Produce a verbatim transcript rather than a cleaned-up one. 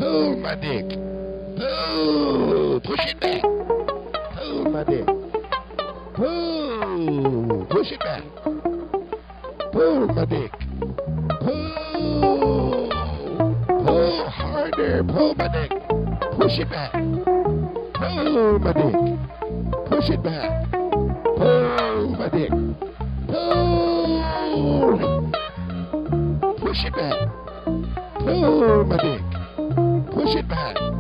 Pull my dick. Pull. Push it back. Pull my dick. Pull. Push it back. Pull my dick. Pull. Pull harder. Pull my dick. Push it back. Pull my dick. Push it back. Pull my dick. Pull. Push it back. Pull my dick. Push it back.